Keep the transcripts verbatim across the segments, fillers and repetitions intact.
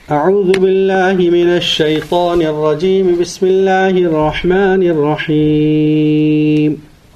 أعوذ بالله من الشيطان الرجيم. بسم الله الرحمن الرحيم.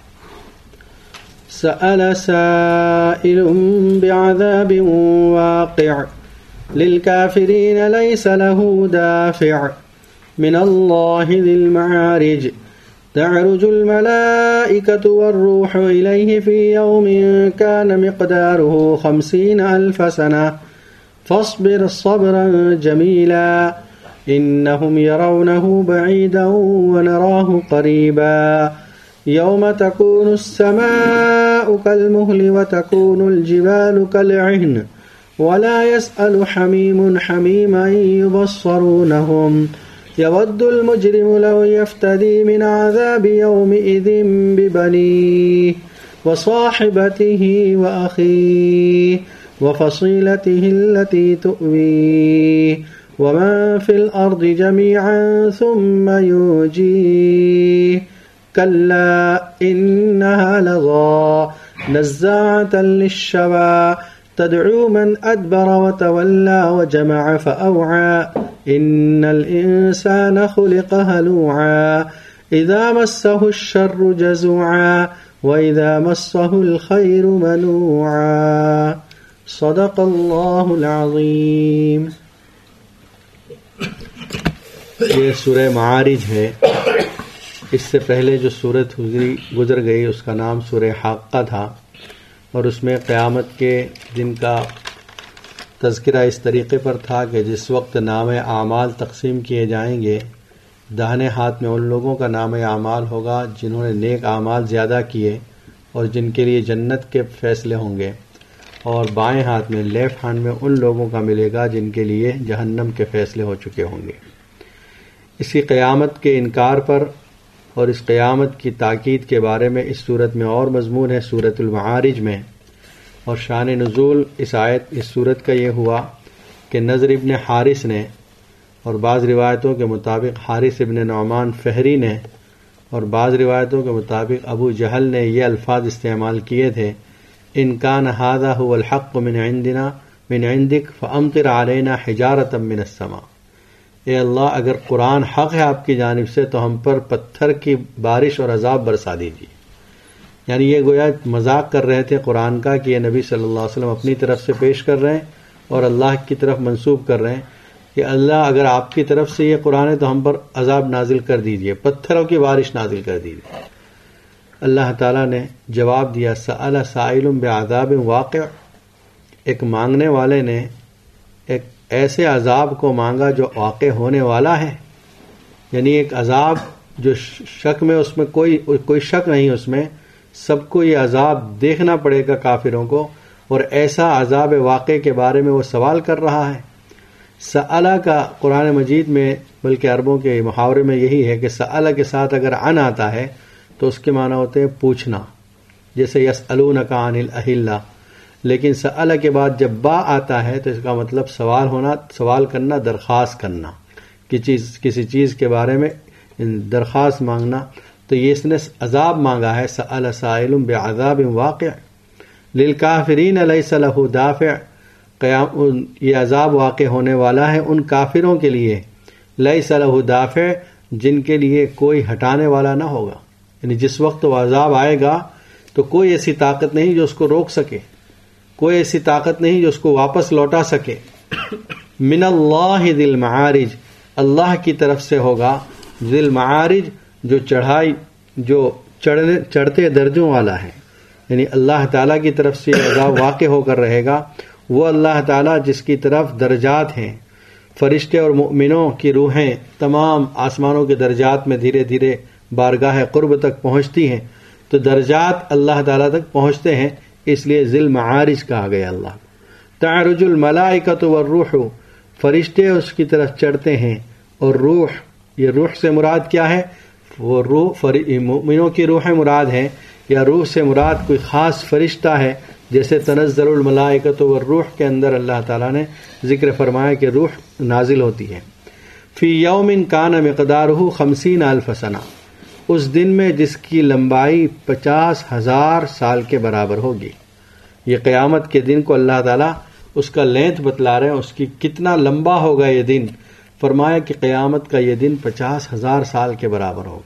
سأل سائل بعذاب واقع للكافرين ليس له دافع من الله ذي المعارج. تعرج الملائكة والروح إليه في يوم كان مقداره خمسين ألف سنة فاصبر صبرا جميلا إنهم يرونه بعيدا ونراه قريبا يوم تكون السماء كالمهل وتكون الجبال كالعهن ولا يسأل حميم حميما يبصرونهم يود المجرم لو يفتدي من عذاب يومئذ ببنيه وصاحبته وأخيه وفصيلته التي تؤويه ومن في الأرض جميعا ثم ينجيه كلا إنها لظى نزاعة للشوى تدعو من أدبر وتولى وجمع فأوعى إن الإنسان خلق هلوعا إذا مسه الشر جزوعا وإذا مسه الخير منوعا صدق اللہ العظیم. یہ سورہ معارج ہے. اس سے پہلے جو سورت گزر گئی اس کا نام سورہ حاقہ تھا، اور اس میں قیامت کے دن کا تذکرہ اس طریقے پر تھا کہ جس وقت نام اعمال تقسیم کیے جائیں گے، داہنے ہاتھ میں ان لوگوں کا نام اعمال ہوگا جنہوں نے نیک اعمال زیادہ کیے اور جن کے لیے جنت کے فیصلے ہوں گے، اور بائیں ہاتھ میں لیفٹ ہینڈ میں ان لوگوں کا ملے گا جن کے لیے جہنم کے فیصلے ہو چکے ہوں گے. اسی قیامت کے انکار پر اور اس قیامت کی تاکید کے بارے میں اس صورت میں اور مضمون ہے سورۃ المعارج میں. اور شان نزول اس آیت اس صورت کا یہ ہوا کہ نضر ابن حارث نے، اور بعض روایتوں کے مطابق حارث ابن نعمان فہری نے، اور بعض روایتوں کے مطابق ابو جہل نے یہ الفاظ استعمال کیے تھے: ان کان ھذا ھو الحق من عندنا من عندک فامطر علینا حجارۃ من السماء. اے اللہ، اگر قرآن حق ہے آپ کی جانب سے تو ہم پر پتھر کی بارش اور عذاب برسا دیجیے. یعنی یہ گویا مذاق کر رہے تھے قرآن کا کہ یہ نبی صلی اللہ علیہ وسلم اپنی طرف سے پیش کر رہے ہیں اور اللہ کی طرف منسوب کر رہے ہیں کہ اللہ اگر آپ کی طرف سے یہ قرآن ہے تو ہم پر عذاب نازل کر دیجیے، پتھروں کی بارش نازل کر دیجیے. اللہ تعالیٰ نے جواب دیا: سأل سائل بعذاب واقع. ایک مانگنے والے نے ایک ایسے عذاب کو مانگا جو واقع ہونے والا ہے. یعنی ایک عذاب جو شک میں اس میں کوئی کوئی شک نہیں، اس میں سب کو یہ عذاب دیکھنا پڑے گا کافروں کو، اور ایسا عذاب واقع کے بارے میں وہ سوال کر رہا ہے. سألہ کا قرآن مجید میں، بلکہ عربوں کے محاورے میں یہی ہے کہ سألہ کے ساتھ اگر عن آتا ہے تو اس کے معنی ہوتے ہیں پوچھنا، جیسے یسألونک عن الاہلہ. لیکن سألہ کے بعد جب با آتا ہے تو اس کا مطلب سوال ہونا، سوال کرنا، درخواست کرنا، کسی چیز کے بارے میں درخواست مانگنا. تو یہ اس نے عذاب مانگا ہے. سأل سائل بعذاب واقع للکافرین لیس لہ دافع. قیام یہ عذاب واقع ہونے والا ہے ان کافروں کے لیے، لیس لہ دافع، جن کے لیے کوئی ہٹانے والا نہ ہوگا. یعنی جس وقت وہ عذاب آئے گا تو کوئی ایسی طاقت نہیں جو اس کو روک سکے، کوئی ایسی طاقت نہیں جو اس کو واپس لوٹا سکے. من اللہ ذی المعارج، اللہ کی طرف سے ہوگا. ذی المعارج، جو چڑھائی جو چڑھنے چڑھتے درجوں والا ہے. یعنی اللہ تعالیٰ کی طرف سے عذاب واقع ہو کر رہے گا. وہ اللہ تعالیٰ جس کی طرف درجات ہیں، فرشتے اور مؤمنوں کی روحیں تمام آسمانوں کے درجات میں دھیرے دھیرے بارگاہ قرب تک پہنچتی ہیں. تو درجات اللہ تعالیٰ تک پہنچتے ہیں، اس لیے ذی المعارج کہا گیا. اللہ تعرج الملائکۃ والروح، فرشتے اس کی طرف چڑھتے ہیں، اور روح، یہ روح سے مراد کیا ہے؟ وہ روح مومنوں کی روح مراد ہے، یا روح سے مراد کوئی خاص فرشتہ ہے؟ جیسے تنزل الملائکۃ والروح کے اندر اللہ تعالیٰ نے ذکر فرمایا کہ روح نازل ہوتی ہے. فی یوم کان مقدارہ خمسین الف سنہ، اس دن میں جس کی لمبائی پچاس ہزار سال کے برابر ہوگی. یہ قیامت کے دن کو اللہ تعالیٰ اس کا لینتھ بتلا رہے ہیں، اس کی کتنا لمبا ہوگا یہ دن. فرمایا کہ قیامت کا یہ دن پچاس ہزار سال کے برابر ہوگا.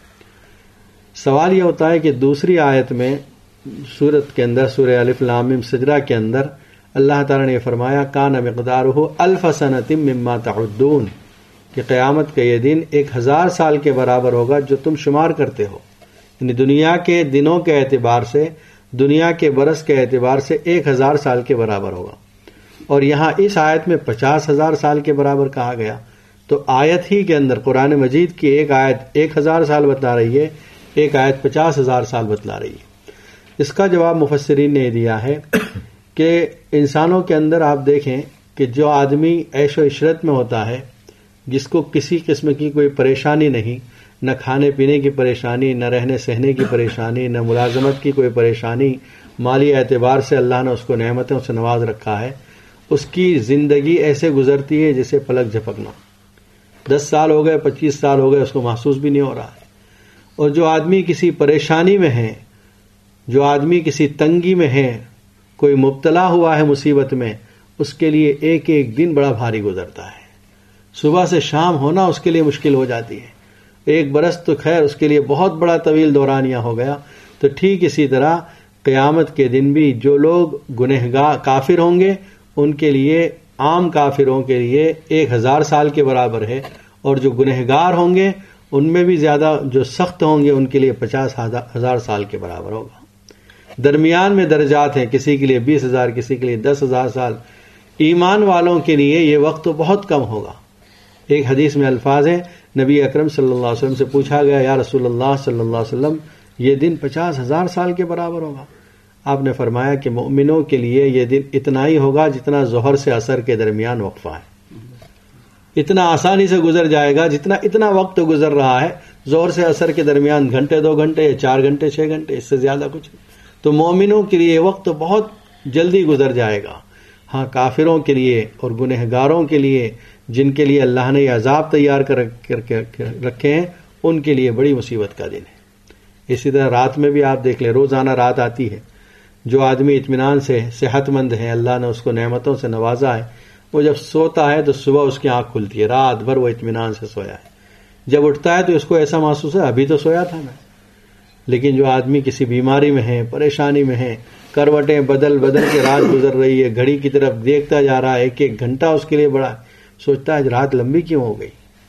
سوال یہ ہوتا ہے کہ دوسری آیت میں سورت کے اندر، سورہ الف لام میم سجدہ کے اندر اللہ تعالیٰ نے یہ فرمایا کان مقدارہ الف سنۃ مما تعدون، کہ قیامت کا یہ دن ایک ہزار سال کے برابر ہوگا جو تم شمار کرتے ہو. یعنی دنیا کے دنوں کے اعتبار سے، دنیا کے برس کے اعتبار سے ایک ہزار سال کے برابر ہوگا. اور یہاں اس آیت میں پچاس ہزار سال کے برابر کہا گیا، تو آیت ہی کے اندر قرآن مجید کی ایک آیت ایک ہزار سال بتلا رہی ہے، ایک آیت پچاس ہزار سال بتلا رہی ہے. اس کا جواب مفسرین نے دیا ہے کہ انسانوں کے اندر آپ دیکھیں کہ جو آدمی عیش و عشرت میں ہوتا ہے، جس کو کسی قسم کی کوئی پریشانی نہیں، نہ کھانے پینے کی پریشانی، نہ رہنے سہنے کی پریشانی، نہ ملازمت کی کوئی پریشانی، مالی اعتبار سے اللہ نے اس کو نعمتوں سے نواز رکھا ہے، اس کی زندگی ایسے گزرتی ہے جیسے پلک جھپکنا. دس سال ہو گئے، پچیس سال ہو گئے، اس کو محسوس بھی نہیں ہو رہا ہے. اور جو آدمی کسی پریشانی میں ہے، جو آدمی کسی تنگی میں ہے، کوئی مبتلا ہوا ہے مصیبت میں، اس کے لیے ایک ایک دن بڑا بھاری گزرتا ہے. صبح سے شام ہونا اس کے لیے مشکل ہو جاتی ہے. ایک برس تو خیر اس کے لیے بہت بڑا طویل دورانیہ ہو گیا. تو ٹھیک اسی طرح قیامت کے دن بھی جو لوگ گنہگار کافر ہوں گے ان کے لیے، عام کافروں کے لیے ایک ہزار سال کے برابر ہے، اور جو گنہگار ہوں گے ان میں بھی زیادہ جو سخت ہوں گے ان کے لیے پچاس ہزار سال کے برابر ہوگا. درمیان میں درجات ہیں، کسی کے لیے بیس ہزار، کسی کے لیے دس ہزار سال. ایمان والوں کے لیے یہ وقت تو بہت کم ہوگا. ایک حدیث میں الفاظ ہیں، نبی اکرم صلی اللہ علیہ وسلم سے پوچھا گیا، یا رسول اللہ صلی اللہ علیہ وسلم یہ دن پچاس ہزار سال کے برابر ہوگا؟ آپ نے فرمایا کہ مومنوں کے لیے یہ دن اتنا ہی ہوگا جتنا ظہر سے عصر کے درمیان وقفہ ہے. اتنا آسانی سے گزر جائے گا جتنا اتنا وقت گزر رہا ہے ظہر سے عصر کے درمیان، گھنٹے دو گھنٹے، چار گھنٹے، چھ گھنٹے، اس سے زیادہ کچھ نہیں. تو مومنوں کے لیے یہ وقت بہت جلدی گزر جائے گا. ہاں کافروں کے لیے اور گنہگاروں کے لیے، جن کے لیے اللہ نے یہ عذاب تیار کر رکھے ہیں، ان کے لیے بڑی مصیبت کا دن ہے. اسی طرح رات میں بھی آپ دیکھ لیں، روزانہ رات آتی ہے. جو آدمی اطمینان سے صحت مند ہے، اللہ نے اس کو نعمتوں سے نوازا ہے، وہ جب سوتا ہے تو صبح اس کی آنکھ کھلتی ہے، رات بھر وہ اطمینان سے سویا ہے. جب اٹھتا ہے تو اس کو ایسا محسوس ہے ابھی تو سویا تھا میں. لیکن جو آدمی کسی بیماری میں ہے، پریشانی میں ہے، کروٹیں بدل بدل کے رات گزر رہی ہے، گھڑی کی طرف دیکھتا جا رہا ہے، ایک ایک گھنٹہ اس کے لیے بڑا، سوچتا ہے رات لمبی کیوں ہو گئی.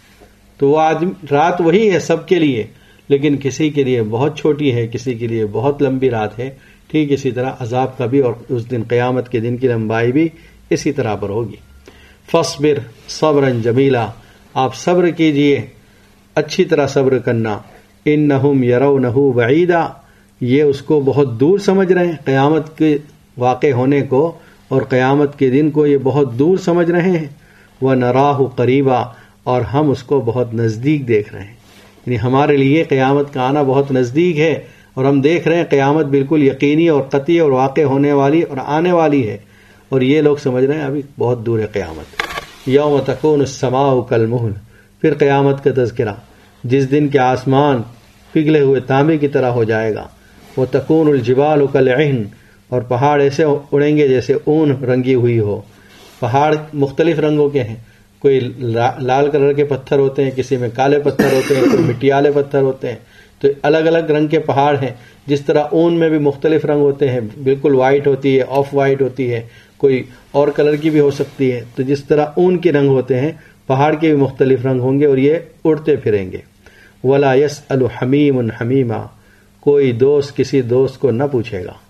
تو وہ آدمی، رات وہی ہے سب کے لیے، لیکن کسی کے لیے بہت چھوٹی ہے، کسی کے لیے بہت لمبی رات ہے. ٹھیک اسی طرح عذاب کا بھی اور اس دن قیامت کے دن کی لمبائی بھی اسی طرح پر ہوگی. فاصبر صبرا جمیلا، آپ صبر کیجئے، اچھی طرح صبر کرنا. انہم یرونہ بعیدا، یہ اس کو بہت دور سمجھ رہے ہیں، قیامت کے واقع ہونے کو اور قیامت کے دن کو یہ بہت دور سمجھ رہے ہیں. وَنَرَاهُ قَرِيبًا، اور ہم اس کو بہت نزدیک دیکھ رہے ہیں. یعنی ہمارے لیے قیامت کا آنا بہت نزدیک ہے، اور ہم دیکھ رہے ہیں قیامت بالکل یقینی اور قطعی اور واقع ہونے والی اور آنے والی ہے، اور یہ لوگ سمجھ رہے ہیں ابھی بہت دور ہے قیامت. یوم تکون السماء کالمہل، پھر قیامت کا تذکرہ، جس دن کے آسمان پگھلے ہوئے تانبے کی طرح ہو جائے گا. وتکون الجبال کالعہن، اور پہاڑ ایسے اڑیں گے جیسے اون رنگی ہوئی ہو. پہاڑ مختلف رنگوں کے ہیں، کوئی لال کلر کے پتھر ہوتے ہیں، کسی میں کالے پتھر ہوتے ہیں، کوئی مٹی والے پتھر ہوتے ہیں. تو الگ الگ رنگ کے پہاڑ ہیں. جس طرح اون میں بھی مختلف رنگ ہوتے ہیں، بالکل وائٹ ہوتی ہے، آف وائٹ ہوتی ہے، کوئی اور کلر کی بھی ہو سکتی ہے. تو جس طرح اون کے رنگ ہوتے ہیں، پہاڑ کے بھی مختلف رنگ ہوں گے، اور یہ اڑتے پھریں گے. ولا يسأل حمیم حمیما، کوئی دوست کسی دوست کو نہ پوچھے گا.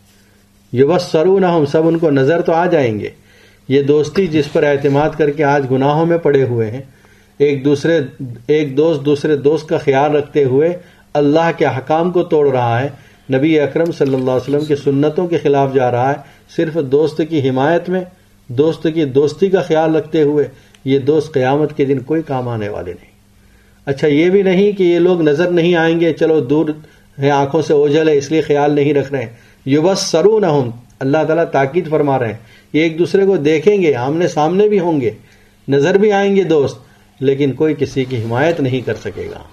یبصرونہم، سب ان کو نظر تو آ جائیں گے. یہ دوستی جس پر اعتماد کر کے آج گناہوں میں پڑے ہوئے ہیں، ایک دوسرے ایک دوست دوسرے دوست کا خیال رکھتے ہوئے اللہ کے احکام کو توڑ رہا ہے، نبی اکرم صلی اللہ علیہ وسلم کی سنتوں کے خلاف جا رہا ہے، صرف دوست کی حمایت میں، دوست کی دوستی کا خیال رکھتے ہوئے، یہ دوست قیامت کے دن کوئی کام آنے والے نہیں. اچھا یہ بھی نہیں کہ یہ لوگ نظر نہیں آئیں گے، چلو دور ہے، آنکھوں سے اوجھل ہے اس لیے خیال نہیں رکھ رہے ہیں. یبصرونہم، اللہ تعالیٰ تاکید فرما رہے ہیں، یہ ایک دوسرے کو دیکھیں گے، آمنے سامنے بھی ہوں گے، نظر بھی آئیں گے دوست، لیکن کوئی کسی کی حمایت نہیں کر سکے گا.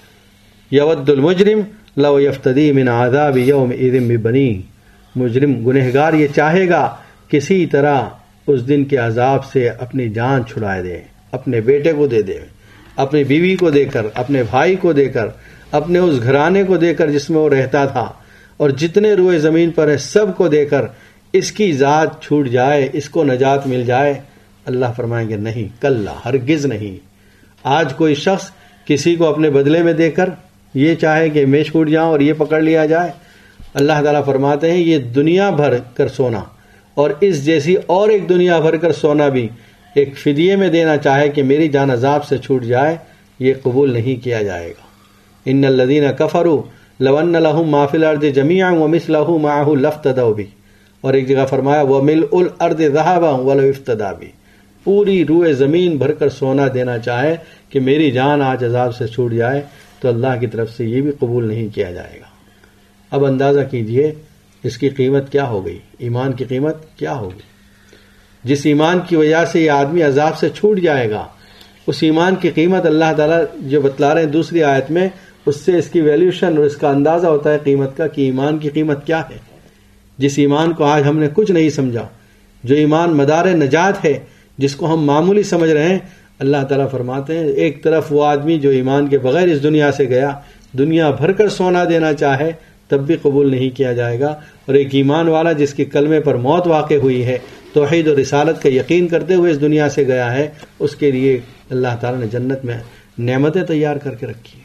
یود المجرم لو یفتدی من عذاب یومئذ ببنیہ، مجرم گنہگار یہ چاہے گا کسی طرح اس دن کے عذاب سے اپنی جان چھڑائے دے، اپنے بیٹے کو دے دے، اپنی بیوی کو دے کر، اپنے بھائی کو دے کر، اپنے اس گھرانے کو دے کر جس میں وہ رہتا تھا، اور جتنے روئے زمین پر ہے سب کو دے کر اس کی ذات چھوٹ جائے، اس کو نجات مل جائے؟ اللہ فرمائیں گے نہیں، کلا، ہرگز نہیں۔ آج کوئی شخص کسی کو اپنے بدلے میں دے کر یہ چاہے کہ میں چھوٹ جاؤں اور یہ پکڑ لیا جائے؟ اللہ تعالیٰ فرماتے ہیں یہ دنیا بھر کر سونا اور اس جیسی اور ایک دنیا بھر کر سونا بھی ایک فدیے میں دینا چاہے کہ میری جان عذاب سے چھوٹ جائے، یہ قبول نہیں کیا جائے گا۔ ان الذین کفروا لو ان لهم ما فی الارض جميعا ومثله معه لافتدوا به، اور ایک جگہ فرمایا وملء الارض ذهبا ولو افتدى به، پوری روئے زمین بھر کر سونا دینا چاہے کہ میری جان آج عذاب سے چھوٹ جائے تو اللہ کی طرف سے یہ بھی قبول نہیں کیا جائے گا۔ اب اندازہ کیجئے اس کی قیمت کیا ہو گئی، ایمان کی قیمت کیا ہوگی؟ جس ایمان کی وجہ سے یہ آدمی عذاب سے چھوٹ جائے گا، اس ایمان کی قیمت اللہ تعالیٰ جو بتلا رہے ہیں دوسری آیت میں، اس سے اس کی ویلیوشن اور اس کا اندازہ ہوتا ہے قیمت کا کہ ایمان کی قیمت کیا ہے۔ جس ایمان کو آج ہم نے کچھ نہیں سمجھا، جو ایمان مدار نجات ہے، جس کو ہم معمولی سمجھ رہے ہیں، اللہ تعالیٰ فرماتے ہیں ایک طرف وہ آدمی جو ایمان کے بغیر اس دنیا سے گیا، دنیا بھر کر سونا دینا چاہے تب بھی قبول نہیں کیا جائے گا، اور ایک ایمان والا جس کی کلمے پر موت واقع ہوئی ہے، توحید اور رسالت کا یقین کرتے ہوئے اس دنیا سے گیا ہے، اس کے لیے اللہ تعالیٰ نے جنت میں نعمتیں تیار کر کے رکھی ہیں۔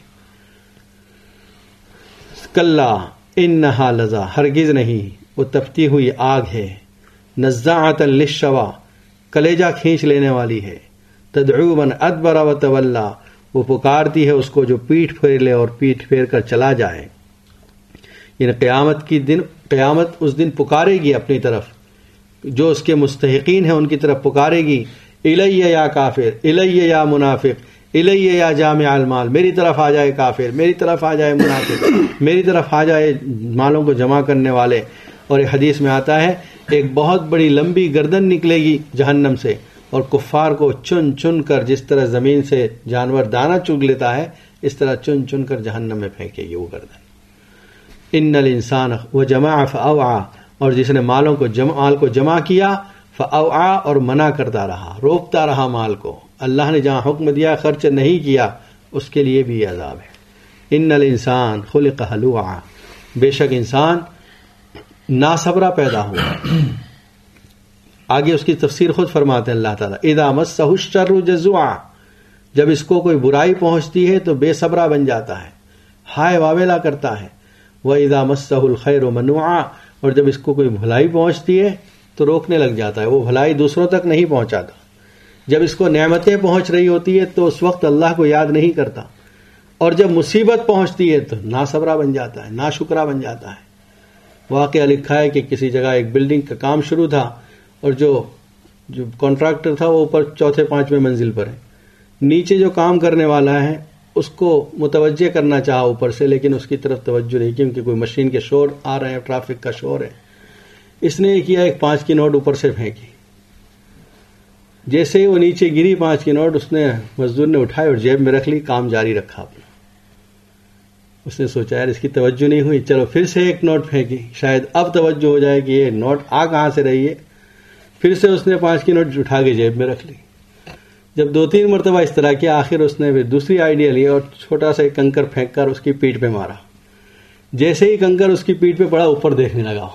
کلا انہا لظا، ہرگز نہیں، وہ تپتی ہوئی آگ ہے، نزاعۃ للشوا، کلیجہ کھینچ لینے والی ہے، تدعو من ادبر وتولی، وہ پکارتی ہے اس کو جو پیٹھ پھیر لے اور پیٹھ پھیر کر چلا جائے۔ یعنی قیامت کی دن، قیامت اس دن پکارے گی اپنی طرف، جو اس کے مستحقین ہیں ان کی طرف پکارے گی، الیہ یا کافر، الیہ یا منافق، الیہ یا جامع المال، میری طرف آ جائے کافر، میری طرف آ جائے منافق، میری طرف آ جائے مالوں کو جمع کرنے والے۔ اور ایک حدیث میں آتا ہے ایک بہت بڑی لمبی گردن نکلے گی جہنم سے، اور کفار کو چن چن کر جس طرح زمین سے جانور دانہ چگ لیتا ہے اس طرح چن چن کر جہنم میں پھینکے گی وہ گردن۔ ان الانسان وجمع فاوعى، اور جس نے مالوں کو جمع مال کو جمع کیا، فاوعى، اور منع کرتا رہا، روکتا رہا مال کو، اللہ نے جہاں حکم دیا خرچ نہیں کیا، اس کے لیے بھی عذاب ہے۔ ان الانسان خلق ہلوعا، بے شک انسان ناصبرا پیدا ہوا۔ آگے اس کی تفسیر خود فرماتے ہیں اللہ تعالیٰ، اذا مسہ الشر جزوعا، جب اس کو کوئی برائی پہنچتی ہے تو بے صبرا بن جاتا ہے، ہائے واویلا کرتا ہے۔ وَإِذَا مَسَّهُ الْخَيْرُ مَنُوعًا، اور جب اس کو کوئی بھلائی پہنچتی ہے تو روکنے لگ جاتا ہے، وہ بھلائی دوسروں تک نہیں پہنچاتا۔ جب اس کو نعمتیں پہنچ رہی ہوتی ہے تو اس وقت اللہ کو یاد نہیں کرتا، اور جب مصیبت پہنچتی ہے تو ناصبرا بن جاتا ہے، ناشکرا بن جاتا ہے۔ واقعہ لکھا ہے کہ کسی جگہ ایک بلڈنگ کا کام شروع تھا، اور جو جو کانٹریکٹر تھا وہ اوپر چوتھے پانچویں منزل پر ہے، نیچے جو کام کرنے والا ہے اس کو متوجہ کرنا چاہا اوپر سے، لیکن اس کی طرف توجہ نہیں، کیونکہ کوئی مشین کے شور آ رہے ہیں، ٹریفک کا شور ہے۔ اس نے یہ کیا، ایک پانچ کی نوٹ اوپر سے پھینکی، جیسے ہی وہ نیچے گری پانچ کی نوٹ، اس نے مزدور نے اٹھائی اور جیب میں رکھ لی، کام جاری رکھا اپنا۔ اس نے سوچا یار اس کی توجہ نہیں ہوئی، چلو پھر سے ایک نوٹ پھینکی، شاید اب توجہ ہو جائے کہ یہ نوٹ آ کہاں سے رہی ہے۔ پھر سے اس نے پانچ کی نوٹ اٹھا کے جیب میں رکھ لی۔ جب دو تین مرتبہ اس طرح کیا، آخر اس نے پھر دوسری آئیڈیا لی اور چھوٹا سا ایک کنکر پھینک کر اس کی پیٹھ پہ مارا۔ جیسے ہی کنکر اس کی پیٹھ پہ پڑا، اوپر دیکھنے لگا۔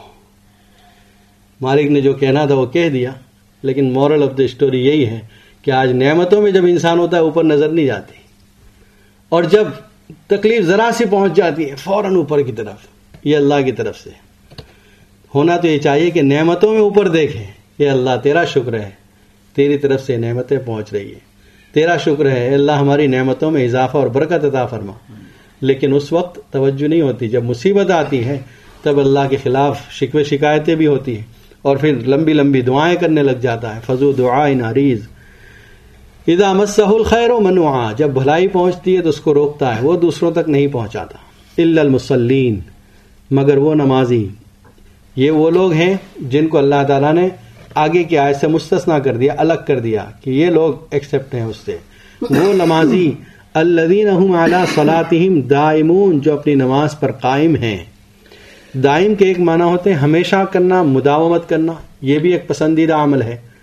مالک نے جو کہنا تھا وہ کہہ دیا، لیکن مورل آف دا اسٹوری یہی ہے کہ آج نعمتوں میں جب انسان ہوتا ہے اوپر نظر نہیں جاتی، اور جب تکلیف ذرا سی پہنچ جاتی ہے فوراً اوپر کی طرف۔ یہ اللہ کی طرف سے ہونا تو یہ چاہیے کہ نعمتوں میں اوپر دیکھیں، یہ اللہ تیرا شکر ہے، تیری طرف سے نعمتیں پہنچ رہی ہیں، تیرا شکر ہے اللہ ہماری نعمتوں میں اضافہ اور برکت عطا فرما۔ لیکن اس وقت توجہ نہیں ہوتی، جب مصیبت آتی ہے تب اللہ کے خلاف شکوے شکایتیں بھی ہوتی ہیں، اور پھر لمبی لمبی دعائیں کرنے لگ جاتا ہے۔ فذو دعاء عریض، اذا مسہ الخیر منوعا، جب بھلائی پہنچتی ہے تو اس کو روکتا ہے، وہ دوسروں تک نہیں پہنچاتا۔ الا المصلین، مگر وہ نمازی، یہ وہ لوگ ہیں جن کو اللہ تعالیٰ نے آگے کی آیت سے مستثنا کر دیا، الگ کر دیا کہ یہ لوگ ایکسپٹ ہیں اس سے۔ وہ نمازی الذین هم علی صلاتہم دائمون، جو اپنی نماز پر قائم ہیں۔ دائم کے ایک معنی ہوتے ہیں ہمیشہ کرنا، مداومت کرنا، یہ بھی ایک پسندیدہ عمل ہے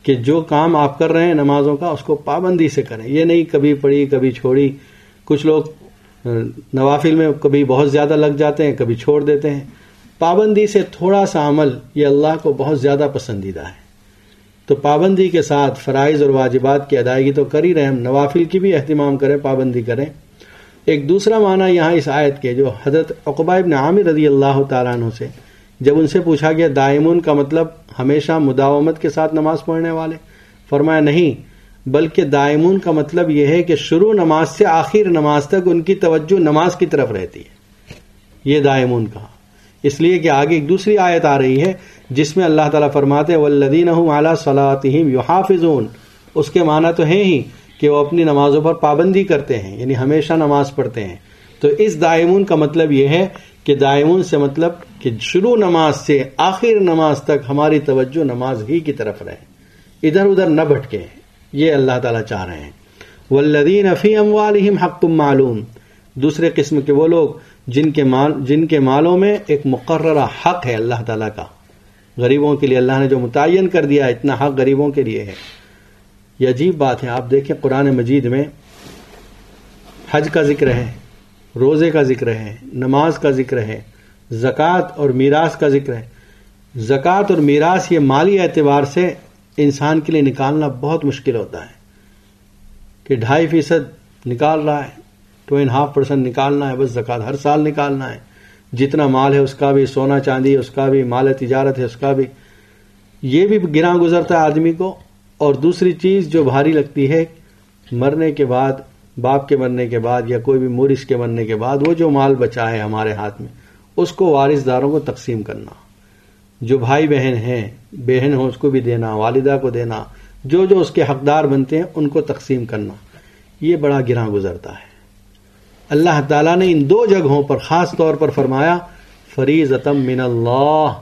کہ جو کام آپ کر رہے ہیں نمازوں کا اس کو پابندی سے کریں. یہ نہیں کبھی پڑھی کبھی چھوڑی. کچھ لوگ نوافل میں کبھی بہت زیادہ لگ جاتے ہیں کبھی چھوڑ دیتے ہیں. پابندی سے تھوڑا سا عمل یہ اللہ کو بہت زیادہ پسندیدہ ہے. تو پابندی کے ساتھ فرائض اور واجبات کی ادائیگی تو کر ہی رہے ہیں, نوافل کی بھی اہتمام کریں, پابندی کریں. ایک دوسرا معنی یہاں اس آیت کے جو حضرت عقبہ ابن عامر رضی اللہ تعالیٰ عنہ سے جب ان سے پوچھا گیا دائمون کا مطلب ہمیشہ مداومت کے ساتھ نماز پڑھنے والے, فرمایا نہیں بلکہ دائمون کا مطلب یہ ہے کہ شروع نماز سے آخر نماز تک ان کی توجہ نماز کی طرف رہتی ہے. یہ دائمون کہا اس لیے کہ آگے ایک دوسری آیت آ رہی ہے جس میں اللہ تعالیٰ فرماتے ہیں والذین هم علی صلاتہم یحافظون. اس کے معنی تو ہیں ہی کہ وہ اپنی نمازوں پر پابندی کرتے ہیں, یعنی ہمیشہ نماز پڑھتے ہیں. تو اس دائمون کا مطلب یہ ہے کہ دائمون سے مطلب کہ شروع نماز سے آخر نماز تک ہماری توجہ نماز ہی کی طرف رہے, ادھر ادھر نہ بھٹکے. یہ اللہ تعالیٰ چاہ رہے ہیں. والذین فی اموالہم حق معلوم. دوسرے قسم کے وہ لوگ جن کے مال جن کے مالوں میں ایک مقررہ حق ہے اللہ تعالیٰ کا. غریبوں کے لیے اللہ نے جو متعین کر دیا اتنا حق غریبوں کے لیے ہے. یہ عجیب بات ہے. آپ دیکھیں قرآن مجید میں حج کا ذکر ہے, روزے کا ذکر ہے, نماز کا ذکر ہے, زکوٰۃ اور میراث کا ذکر ہے. زکوٰۃ اور میراث یہ مالی اعتبار سے انسان کے لیے نکالنا بہت مشکل ہوتا ہے کہ ڈھائی فیصد نکال رہا ہے, ٹو اینڈ ہاف پرسینٹ نکالنا ہے, بس زکوٰۃ ہر سال نکالنا ہے. جتنا مال ہے اس کا بھی, سونا چاندی اس کا بھی, مال تجارت ہے اس کا بھی, یہ بھی گراں گزرتا ہے آدمی کو. اور دوسری چیز جو بھاری لگتی ہے مرنے کے بعد, باپ کے مرنے کے بعد یا کوئی بھی مورث کے مرنے کے بعد وہ جو مال بچا ہے ہمارے ہاتھ میں اس کو وارث داروں کو تقسیم کرنا. جو بھائی بہن ہیں, بہن ہو اس کو بھی دینا, والدہ کو دینا, جو جو اس کے حقدار بنتے ہیں ان کو تقسیم کرنا. یہ بڑا گراں گزرتا ہے. اللہ تعالیٰ نے ان دو جگہوں پر خاص طور پر فرمایا فریضۃ من اللہ,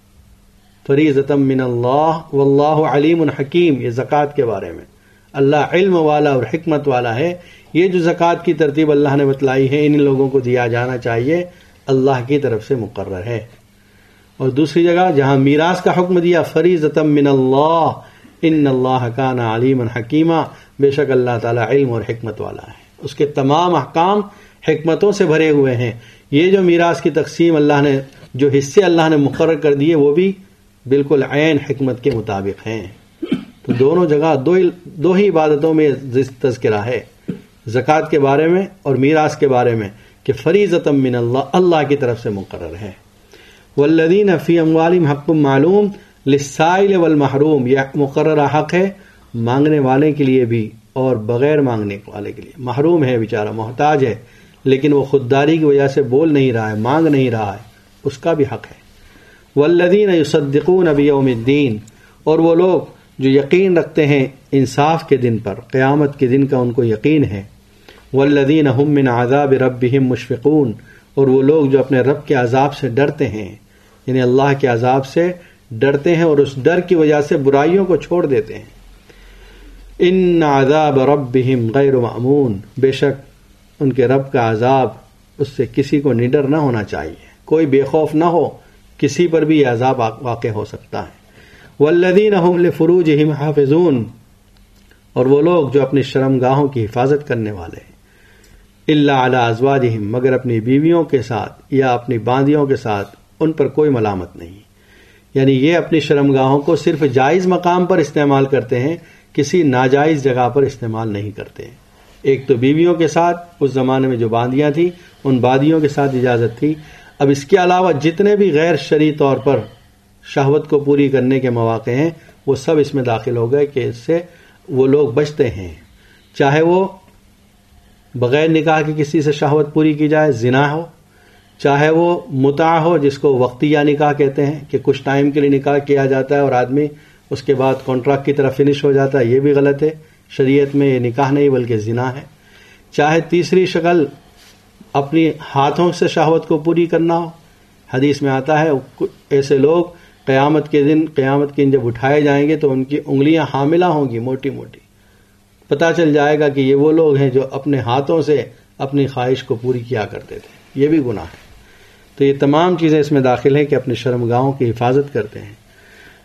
فریضۃ من اللہ واللہ علیم حکیم. یہ زکوٰۃ کے بارے میں اللہ علم والا اور حکمت والا ہے. یہ جو زکوٰۃ کی ترتیب اللہ نے بتلائی ہے ان لوگوں کو دیا جانا چاہیے, اللہ کی طرف سے مقرر ہے. اور دوسری جگہ جہاں میراث کا حکم دیا فریضۃ من اللہ ان اللہ کان علیما حکیما, بے شک اللہ تعالیٰ علم اور حکمت والا ہے. اس کے تمام احکام حکمتوں سے بھرے ہوئے ہیں. یہ جو میراث کی تقسیم اللہ نے جو حصے اللہ نے مقرر کر دیے وہ بھی بالکل عین حکمت کے مطابق ہیں. تو دونوں جگہ دو ہی دو ہی عبادتوں میں تذکرہ ہے, زکوٰۃ کے بارے میں اور میراث کے بارے میں کہ فریضۃ من اللہ, اللہ کی طرف سے مقرر ہے. والذین فی اموالہم حق معلوم للسائل والمحروم. یہ مقررہ حق ہے مانگنے والے کے لیے بھی اور بغیر مانگنے والے کے لیے. محروم ہے بیچارہ, محتاج ہے, لیکن وہ خودداری کی وجہ سے بول نہیں رہا ہے, مانگ نہیں رہا ہے, اس کا بھی حق ہے. والذین یصدقون بیوم الدین. اور وہ لوگ جو یقین رکھتے ہیں انصاف کے دن پر, قیامت کے دن کا ان کو یقین ہے. والذین هم من عذاب ربهم مشفقون. اور وہ لوگ جو اپنے رب کے عذاب سے ڈرتے ہیں, یعنی اللہ کے عذاب سے ڈرتے ہیں اور اس ڈر کی وجہ سے برائیوں کو چھوڑ دیتے ہیں. ان عذاب ربهم غیر مأمون. بے شک ان کے رب کا عذاب اس سے کسی کو نڈر نہ ہونا چاہیے, کوئی بے خوف نہ ہو, کسی پر بھی یہ عذاب واقع ہو سکتا ہے. والذین هم لفروجهم حافظون. اور وہ لوگ جو اپنی شرمگاہوں کی حفاظت کرنے والے ہیں. الا علی ازواجہم. مگر اپنی بیویوں کے ساتھ یا اپنی باندیوں کے ساتھ ان پر کوئی ملامت نہیں. یعنی یہ اپنی شرمگاہوں کو صرف جائز مقام پر استعمال کرتے ہیں, کسی ناجائز جگہ پر استعمال نہیں کرتے. ایک تو بیویوں کے ساتھ اس زمانے میں جو باندیاں تھیں ان باندیوں کے ساتھ اجازت تھی. اب اس کے علاوہ جتنے بھی غیر شرعی طور پر شہوت کو پوری کرنے کے مواقع ہیں وہ سب اس میں داخل ہو گئے کہ اس سے وہ لوگ بچتے ہیں. چاہے وہ بغیر نکاح کی کسی سے شہوت پوری کی جائے, زنا ہو, چاہے وہ متع ہو جس کو وقتیہ نکاح کہتے ہیں کہ کچھ ٹائم کے لیے نکاح کیا جاتا ہے اور آدمی اس کے بعد کانٹریکٹ کی طرف فنش ہو جاتا ہے, یہ بھی غلط ہے. شریعت میں یہ نکاح نہیں بلکہ زنا ہے. چاہے تیسری شکل اپنی ہاتھوں سے شہوت کو پوری کرنا ہو. حدیث میں آتا ہے ایسے لوگ قیامت کے دن قیامت کے دن جب اٹھائے جائیں گے تو ان کی انگلیاں حاملہ ہوں گی, موٹی موٹی. پتہ چل جائے گا کہ یہ وہ لوگ ہیں جو اپنے ہاتھوں سے اپنی خواہش کو پوری کیا کرتے تھے. یہ بھی گناہ ہے. تو یہ تمام چیزیں اس میں داخل ہیں کہ اپنے شرمگاہوں کی حفاظت کرتے ہیں.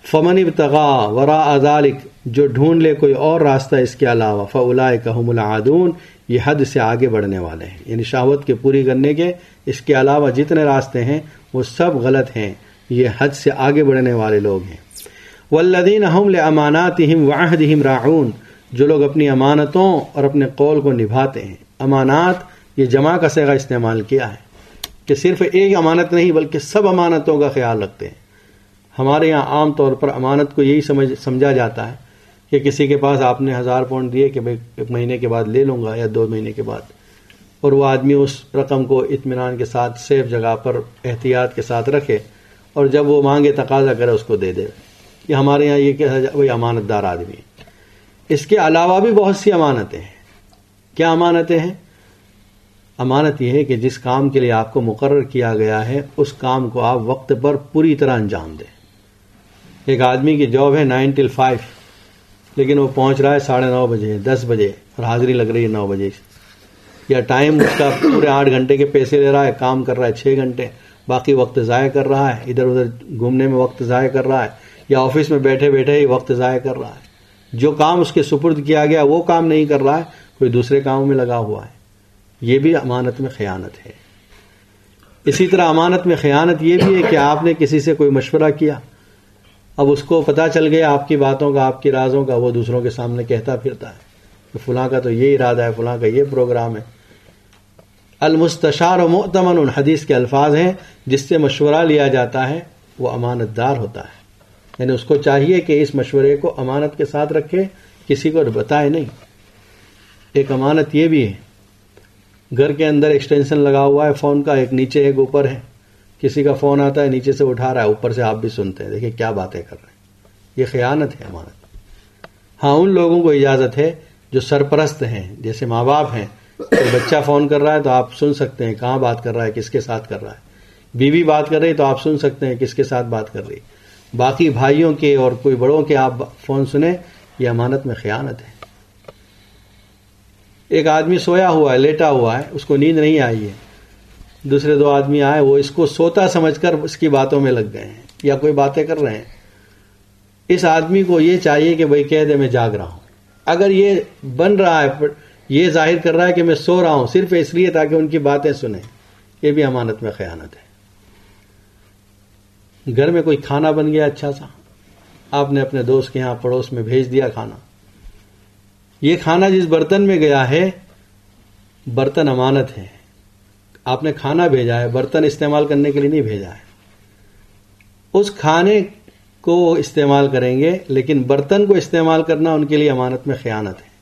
فمن ابتغا وراء ذلک، جو ڈھونڈ لے کوئی اور راستہ اس کے علاوہ، فاولئک هم العادون، یہ حد سے آگے بڑھنے والے ہیں، یعنی شہوت کے پوری کرنے کے اس کے علاوہ جتنے راستے ہیں وہ سب غلط ہیں، یہ حد سے آگے بڑھنے والے لوگ ہیں۔ والذین هم لاماناتهم وعهدهم راعون، جو لوگ اپنی امانتوں اور اپنے قول کو نبھاتے ہیں۔ امانات یہ جمع کا صیغہ استعمال کیا ہے کہ صرف ایک امانت نہیں بلکہ سب امانتوں کا خیال رکھتے ہیں۔ ہمارے یہاں عام طور پر امانت کو یہی سمجھ سمجھا جاتا ہے کہ کسی کے پاس آپ نے ہزار پاؤنڈ دیے کہ بھائی ایک مہینے کے بعد لے لوں گا یا دو مہینے کے بعد، اور وہ آدمی اس رقم کو اطمینان کے ساتھ سیف جگہ پر احتیاط کے ساتھ رکھے، اور جب وہ مانگے تقاضا کرے اس کو دے دے۔ یہ ہمارے یہاں یہ کہ وہی امانت دار آدمی ہے۔ اس کے علاوہ بھی بہت سی امانتیں ہیں۔ کیا امانتیں ہیں؟ امانت یہ ہے کہ جس کام کے لیے آپ کو مقرر کیا گیا ہے اس کام کو آپ وقت پر پوری طرح انجام دیں۔ ایک آدمی کی جاب ہے نائن ٹل فائیو، لیکن وہ پہنچ رہا ہے ساڑھے نو بجے دس بجے اور حاضری لگ رہی ہے نو بجے، یا ٹائم اس کا پورے آٹھ گھنٹے کے پیسے لے رہا ہے، کام کر رہا ہے چھ گھنٹے، باقی وقت ضائع کر رہا ہے، ادھر ادھر گھومنے میں وقت ضائع کر رہا ہے، یا آفس میں بیٹھے بیٹھے ہی وقت ضائع کر رہا ہے۔ جو کام اس کے سپرد کیا گیا وہ کام نہیں کر رہا ہے، کوئی دوسرے کاموں میں لگا ہوا ہے۔ یہ بھی امانت میں خیانت ہے۔ اسی طرح امانت میں خیانت یہ بھی ہے کہ آپ نے کسی سے کوئی مشورہ کیا، اب اس کو پتہ چل گیا آپ کی باتوں کا، آپ کی رازوں کا، وہ دوسروں کے سامنے کہتا پھرتا ہے کہ فلاں کا تو یہ ارادہ ہے، فلاں کا یہ پروگرام ہے۔ المستشار و مؤتمن حدیث کے الفاظ ہیں، جس سے مشورہ لیا جاتا ہے وہ امانت دار ہوتا ہے، یعنی اس کو چاہیے کہ اس مشورے کو امانت کے ساتھ رکھے، کسی کو بتائے نہیں۔ ایک امانت یہ بھی ہے، گھر کے اندر ایکسٹینشن لگا ہوا ہے فون کا، ایک نیچے ایک اوپر ہے، کسی کا فون آتا ہے نیچے سے اٹھا رہا ہے، اوپر سے آپ بھی سنتے ہیں، دیکھیں کیا باتیں کر رہے ہیں۔ یہ خیانت ہے امانت۔ ہاں ان لوگوں کو اجازت ہے جو سرپرست ہیں، جیسے ماں باپ ہیں، کوئی بچہ فون کر رہا ہے تو آپ سن سکتے ہیں کہاں بات کر رہا ہے، کس کے ساتھ کر رہا ہے، بیوی بات کر رہی تو آپ سن سکتے ہیں کس کے ساتھ بات کر رہی، باقی بھائیوں کے اور کوئی بڑوں کے آپ فون سنیں، یہ امانت میں خیانت ہے۔ ایک آدمی سویا ہوا ہے، لیٹا ہوا ہے، اس کو نیند نہیں آئی ہے، دوسرے دو آدمی آئے، وہ اس کو سوتا سمجھ کر اس کی باتوں میں لگ گئے ہیں یا کوئی باتیں کر رہے ہیں۔ اس آدمی کو یہ چاہیے کہ بھائی کہہ دے میں جاگ رہا ہوں۔ اگر یہ بن رہا ہے، یہ ظاہر کر رہا ہے کہ میں سو رہا ہوں صرف اس لیے تاکہ ان کی باتیں سنیں، یہ بھی امانت میں خیانت ہے۔ گھر میں کوئی کھانا بن گیا اچھا سا، آپ نے اپنے دوست کے یہاں پڑوس میں بھیج دیا کھانا، یہ کھانا جس برتن میں گیا ہے برتن امانت ہے، آپ نے کھانا بھیجا ہے، برتن استعمال کرنے کے لیے نہیں بھیجا ہے۔ اس کھانے کو استعمال کریں گے لیکن برتن کو استعمال کرنا ان کے لیے امانت میں خیانت ہے۔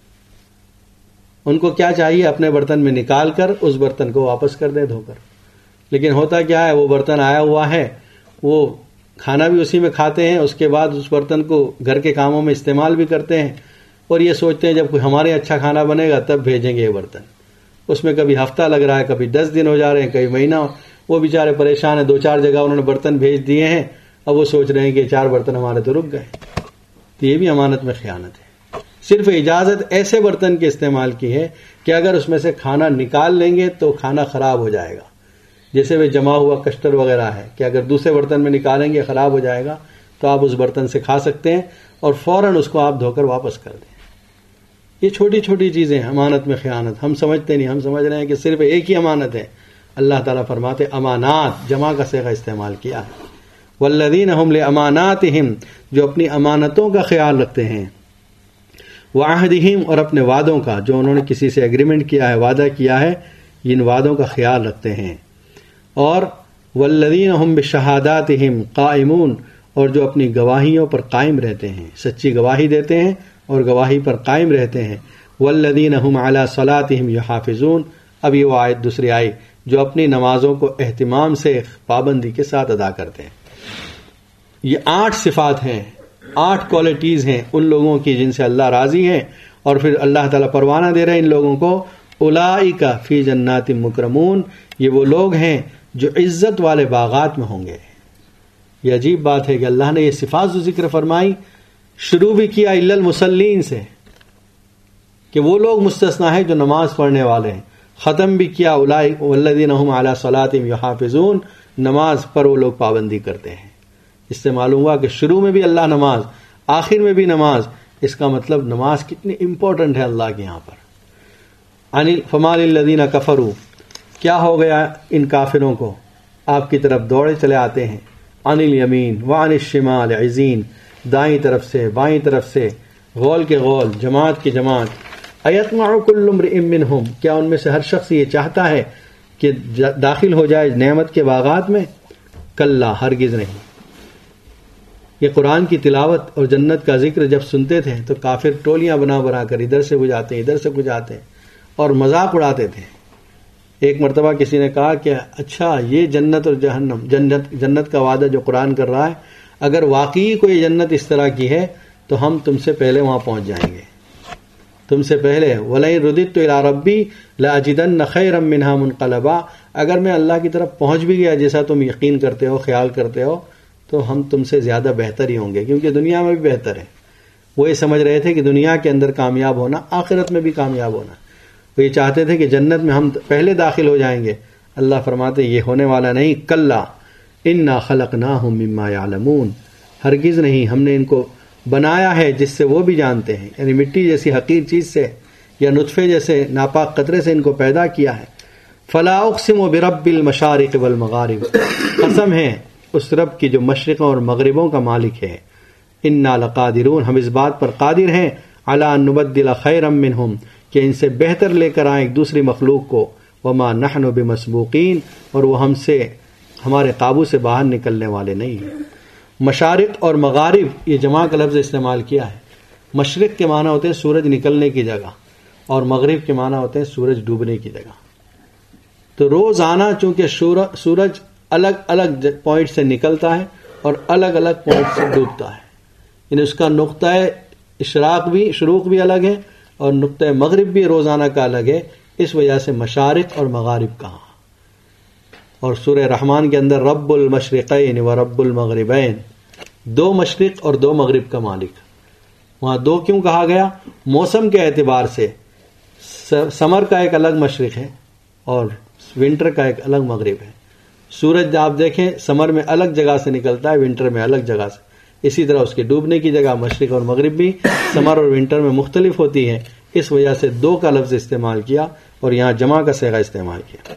ان کو کیا چاہیے، اپنے برتن میں نکال کر اس برتن کو واپس کر دیں دھو کر، لیکن ہوتا کیا ہے، وہ برتن آیا ہوا ہے، وہ کھانا بھی اسی میں کھاتے ہیں، اس کے بعد اس برتن کو گھر کے کاموں میں استعمال بھی کرتے ہیں، اور یہ سوچتے ہیں جب کوئی ہمارے اچھا کھانا بنے گا تب بھیجیں گے یہ برتن۔ اس میں کبھی ہفتہ لگ رہا ہے، کبھی دس دن ہو جا رہے ہیں، کبھی مہینہ، وہ بیچارے پریشان ہیں، دو چار جگہ انہوں نے برتن بھیج دیے ہیں، اب وہ سوچ رہے ہیں کہ چار برتن ہمارے تو رک گئے۔ تو یہ بھی امانت میں خیانت ہے۔ صرف اجازت ایسے برتن کے استعمال کی ہے کہ اگر اس میں سے کھانا نکال لیں گے تو کھانا خراب ہو جائے گا، جیسے وہ جمع ہوا کسٹر وغیرہ ہے کہ اگر دوسرے برتن میں نکالیں گے خراب ہو جائے گا، تو آپ اس برتن سے کھا سکتے ہیں اور فوراً اس کو آپ دھو کر واپس کر دیں۔ یہ چھوٹی چھوٹی چیزیں امانت میں خیانت، ہم سمجھتے نہیں، ہم سمجھ رہے ہیں کہ صرف ایک ہی امانت ہے۔ اللہ تعالیٰ فرماتے امانات جمع کا صیغہ استعمال کیا ہے۔ والذین هم لاماناتہم، جو اپنی امانتوں کا خیال رکھتے ہیں، وعہدہم، اور اپنے وعدوں کا، جو انہوں نے کسی سے ایگریمنٹ کیا ہے، وعدہ کیا ہے، ان وعدوں کا خیال رکھتے ہیں۔ اور والذین هم بشہاداتہم قائمون، اور جو اپنی گواہیوں پر قائم رہتے ہیں، سچی گواہی دیتے ہیں اور گواہی پر قائم رہتے ہیں۔ والذین هم علی صلاتہم یحافظون، اب یہ وہ آیت دوسری آئی، جو اپنی نمازوں کو اہتمام سے پابندی کے ساتھ ادا کرتے ہیں۔ یہ آٹھ صفات ہیں، آٹھ کوالٹیز ہیں ان لوگوں کی جن سے اللہ راضی ہیں، اور پھر اللہ تعالیٰ پروانہ دے رہے ہیں ان لوگوں کو، اولئک فی جنات مکرمون، یہ وہ لوگ ہیں جو عزت والے باغات میں ہوں گے۔ یہ عجیب بات ہے کہ اللہ نے یہ صفات جو ذکر فرمائی، شروع بھی کیا الا المصلین سے، کہ وہ لوگ مستثنا ہیں جو نماز پڑھنے والے ہیں، ختم بھی کیا اولئک والذین هم علی صلاتہم یحافظون، نماز پر وہ لوگ پابندی کرتے ہیں۔ اس سے معلوم ہوا کہ شروع میں بھی اللہ نماز، آخر میں بھی نماز، اس کا مطلب نماز کتنی امپورٹنٹ ہے اللہ کے یہاں پر۔ عن فما للذین کفروا، کیا ہو گیا ان کافروں کو، آپ کی طرف دوڑے چلے آتے ہیں، عن الیمین وعن الشمال عزین، دائیں طرف سے بائیں طرف سے، غول کے غول، جماعت کی جماعت۔ ایطمع کل امرئ منہم، کیا ان میں سے ہر شخص یہ چاہتا ہے کہ داخل ہو جائے نعمت کے باغات میں؟ کلا، ہرگز نہیں۔ یہ قرآن کی تلاوت اور جنت کا ذکر جب سنتے تھے تو کافر ٹولیاں بنا بنا کر ادھر سے گزاتے ہیں ادھر سے گزاتے ہیں اور مذاق اڑاتے تھے۔ ایک مرتبہ کسی نے کہا کہ اچھا یہ جنت اور جہنم، جنت جنت کا وعدہ جو قرآن کر رہا ہے، اگر واقعی کوئی جنت اس طرح کی ہے تو ہم تم سے پہلے وہاں پہنچ جائیں گے، تم سے پہلے۔ وَلَئِن رُدِدتُّ إِلَىٰ رَبِّي لَأَجِدَنَّ خَيْرًا مِّنْهَا مُنقَلَبًا، اگر میں اللہ کی طرف پہنچ بھی گیا جیسا تم یقین کرتے ہو، خیال کرتے ہو، تو ہم تم سے زیادہ بہتر ہی ہوں گے، کیونکہ دنیا میں بھی بہتر ہے۔ وہ یہ سمجھ رہے تھے کہ دنیا کے اندر کامیاب ہونا، آخرت میں بھی کامیاب ہونا۔ وہ یہ چاہتے تھے کہ جنت میں ہم پہلے داخل ہو جائیں گے۔ اللہ فرماتے یہ ہونے والا نہیں، کلا انا خلقناہم مما یعلمون، ہرگز نہیں، ہم نے ان کو بنایا ہے جس سے وہ بھی جانتے ہیں، یعنی مٹی جیسی حقیر چیز سے یا نطفے جیسے ناپاک قطرے سے ان کو پیدا کیا ہے۔ فلا اقسم برب المشارق والمغارب، قسم ہے اس رب کی جو مشرقوں اور مغربوں کا مالک ہے۔ انا لقادرون، ہم اس بات پر قادر ہیں، علی ان نبدل خیرا منہم، کہ ان سے بہتر لے کر آئیں ایک دوسری مخلوق کو، وما نحن بمسبوقین، اور وہ ہم سے ہمارے قابو سے باہر نکلنے والے نہیں ہیں۔ مشارق اور مغارب یہ جمع کا لفظ استعمال کیا ہے۔ مشرق کے معنی ہوتے ہیں سورج نکلنے کی جگہ، اور مغرب کے معنی ہوتے ہیں سورج ڈوبنے کی جگہ۔ تو روزانہ چونکہ سورج الگ الگ پوائنٹ سے نکلتا ہے اور الگ الگ پوائنٹ سے ڈوبتا ہے، یعنی اس کا نقطۂ اشراق بھی، شروق بھی الگ ہے، اور نقطۂ مغرب بھی روزانہ کا الگ ہے، اس وجہ سے مشارق اور مغارب کہا۔ اور سورہ رحمان کے اندر رب المشرقین و رب المغربین، دو مشرق اور دو مغرب کا مالک۔ وہاں دو کیوں کہا گیا؟ موسم کے اعتبار سے سمر کا ایک الگ مشرق ہے اور ونٹر کا ایک الگ مغرب ہے۔ سورج آپ دیکھیں سمر میں الگ جگہ سے نکلتا ہے، ونٹر میں الگ جگہ سے، اسی طرح اس کے ڈوبنے کی جگہ مشرق اور مغرب بھی سمر اور ونٹر میں مختلف ہوتی ہے، اس وجہ سے دو کا لفظ استعمال کیا اور یہاں جمع کا صیغہ استعمال کیا۔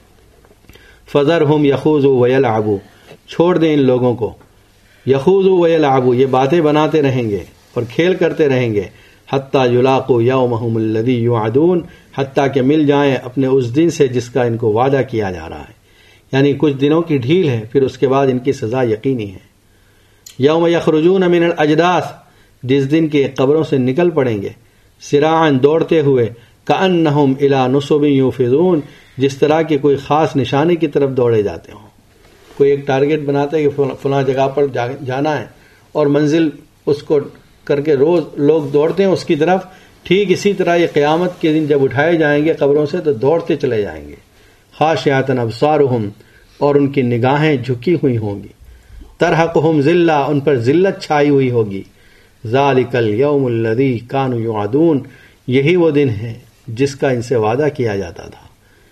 فذرہم یخوضوا ویلعبوا، چھوڑ دیں ان لوگوں کو، یخوضوا ویلعبوا، یہ باتیں بناتے رہیں گے اور کھیل کرتے رہیں گے، حتی یلاقوا یومہم الذی یوعدون، حتیٰ کہ مل جائیں اپنے اس دن سے جس کا ان کو وعدہ کیا جا رہا ہے، یعنی کچھ دنوں کی ڈھیل ہے، پھر اس کے بعد ان کی سزا یقینی ہے۔ یوم یخرجون من الاجداث، جس دن کے قبروں سے نکل پڑیں گے، سراعا، دوڑتے ہوئے، کأنہم الی نصب یوفضون، جس طرح کی کوئی خاص نشانے کی طرف دوڑے جاتے ہوں۔ کوئی ایک ٹارگٹ بناتا ہے کہ فلاں جگہ پر جانا ہے اور منزل اس کو کر کے روز لوگ دوڑتے ہیں اس کی طرف، ٹھیک اسی طرح یہ قیامت کے دن جب اٹھائے جائیں گے قبروں سے تو دوڑتے چلے جائیں گے۔ خاشعۃ ابصارہم، اور ان کی نگاہیں جھکی ہوئی ہوں گی، ترہقہم ذلہ، ان پر ذلت چھائی ہوئی ہوگی۔ ذالک الیوم الذی کانوا یوعدون، یہی وہ دن ہے جس کا ان سے وعدہ کیا جاتا تھا۔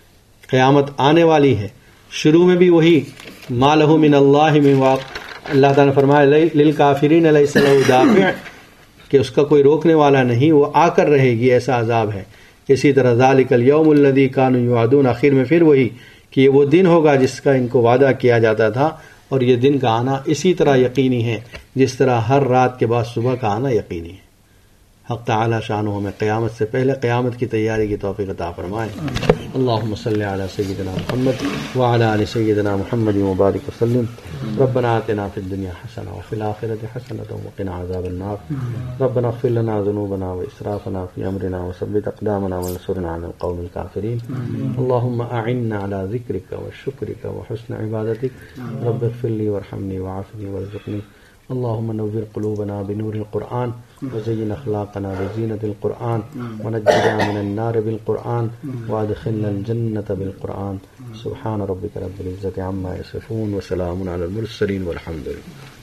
قیامت آنے والی ہے، شروع میں بھی وہی ما لہ من اللہ من واق، اللہ تعالیٰ نے فرمایا للکافرین لیس لہ دافع، کہ اس کا کوئی روکنے والا نہیں، وہ آ کر رہے گی، ایسا عذاب ہے۔ اسی طرح ذالک الیوم الذی کانوا یوعدون، آخر میں پھر وہی کہ یہ وہ دن ہوگا جس کا ان کو وعدہ کیا جاتا تھا، اور یہ دن کا آنا اسی طرح یقینی ہے جس طرح ہر رات کے بعد صبح کا آنا یقینی ہے۔ حق تعالی شانہ ہمیں قیامت سے پہلے قیامت کی تیاری کی توفیق عطا فرمائے۔ اللہم صلی علی سیدنا محمد وعلی آل سیدنا محمد وبارک وسلم۔ ربنا آتنا فی الدنیا حسنہ وفی الآخرۃ حسنۃ وقنا عذاب النار۔ ربنا اغفر لنا ذنوبنا واسرافنا فی امرنا وثبت اقدامنا وانصرنا علی القوم الکافرین۔ اللہم اعنا علی ذکرک وشکرک وحسن عبادتک۔ رب اغفر لی وارحمنی وعافنی وارزقنی۔ اللهم نور قلوبنا بنور القرآن وزين أخلاقنا بزينة القرآن ونجنا من النار بالقرآن وادخلنا الجنة بالقرآن۔ سبحان ربك رب العزة عما يصفون وسلام على المرسلين والحمد لله۔